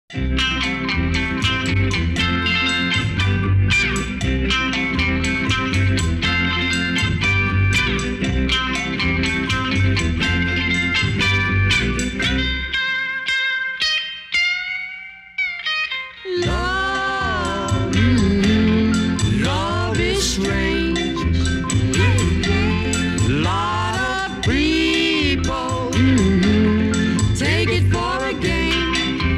Love, love is strange. Lot of people take it for a game.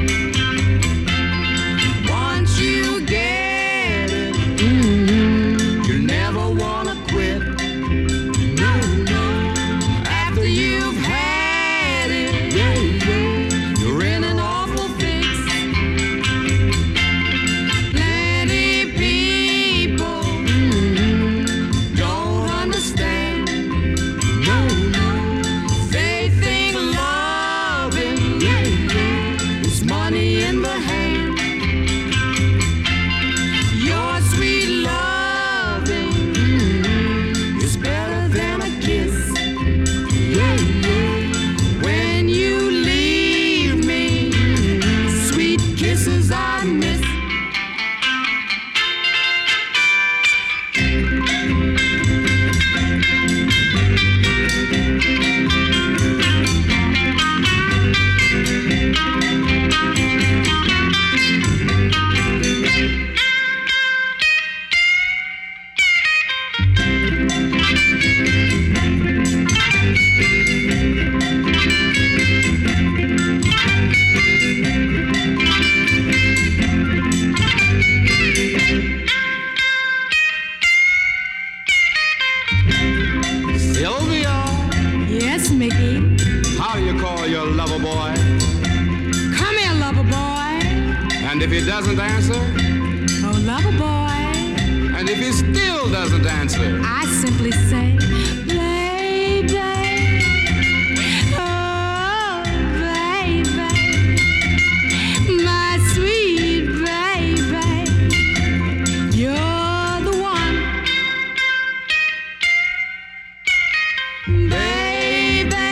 Once you get it, you never wanna quit. No, no. After you've had it, you're in an awful fix. Plenty people don't understand. No, no. They think loving is money in the hand. Your sweet loving is better than a kiss. When you leave me, sweet kisses I miss. Sylvia, Yes, Mickey. how do you call your lover boy? Come here, lover boy. And if he doesn't answer? Oh, lover boy. And if he still doesn't answer? I simply say, baby. Oh, baby. My sweet baby. You're the one. Baby.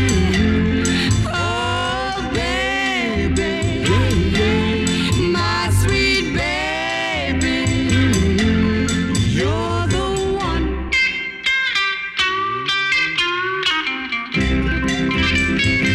Oh, baby. My sweet baby. You're the one.